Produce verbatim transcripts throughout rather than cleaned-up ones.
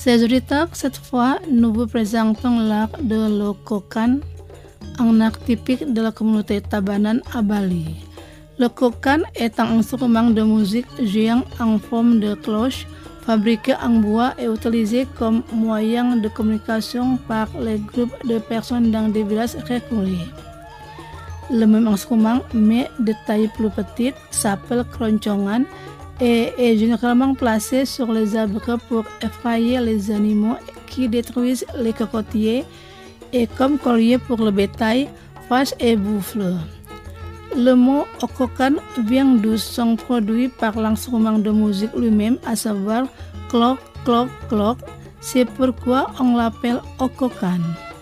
Chers auditeurs, cette fois, nous vous présentons l'art de l'Okokan, un art typique de la communauté Tabanan à Bali. Le kokan est un instrument de musique géant en forme de cloche, fabriqué en bois et utilisé comme moyen de communication par les groupes de personnes dans des villages reculés. Le même instrument, mais de taille plus petite, s'appelle kroncongan et est généralement placé sur les arbres pour effrayer les animaux qui détruisent les cocotiers et comme collier pour le bétail, vaches et buffles. Le mot okokan vient du son produit par l'instrument de musique lui-même, à savoir cloc, cloc, cloc. C'est pourquoi on l'appelle okokan.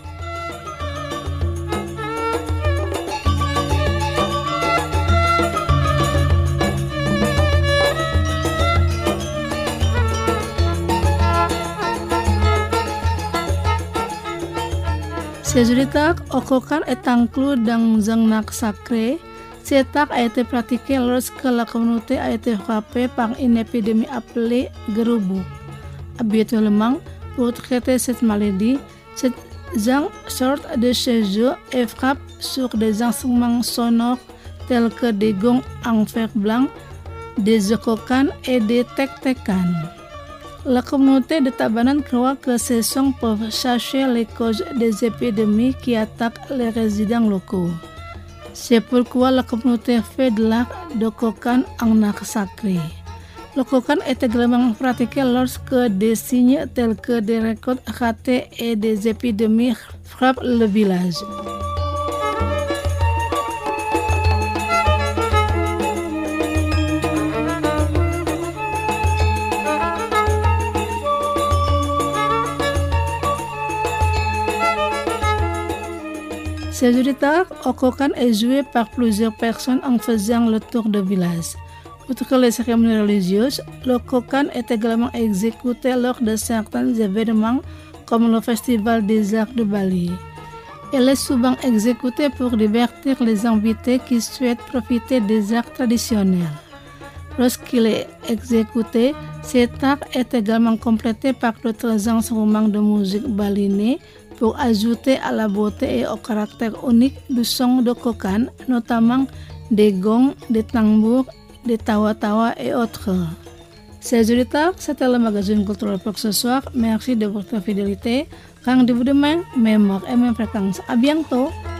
Ces auditeurs, okokan est inclus dans un art sacré. Cet art a été pratiqué lorsque la communauté a été frappée par une épidémie appelée gerubuk. Habituellement, pour traiter cette maladie, ces gens sortent de chez eux et frappent sur des instruments sonores tels que des gongs en fer blanc, des okokan et des tek-tekan. La communauté de Tabanan croit que ces sons peuvent chercher les causes des épidémies qui attaquent les résidents locaux. C'est pourquoi la communauté fait de l'art de kokan un art sacré. Le kokan est également pratiqué lorsque des signes tels que des récoltes ratées et des épidémies frappent le village. Ces auditeurs, okokan est joué par plusieurs personnes en faisant le tour de village. Outre les cérémonies religieuses, le kokan est également exécuté lors de certains événements comme le Festival des Arts de Bali. Il est souvent exécuté pour divertir les invités qui souhaitent profiter des arts traditionnels. Lorsqu'il est exécuté, cet art est également complété par d'autres instruments de musique balinais pour ajouter à la beauté et au caractère unique du son de kokan, notamment des gongs, des tambours, des tawa-tawa et autres. Chers auditeurs, c'était le magazine culturel pour ce soir. Merci de votre fidélité. Rendez-vous demain, même heure et même fréquence. À bientôt.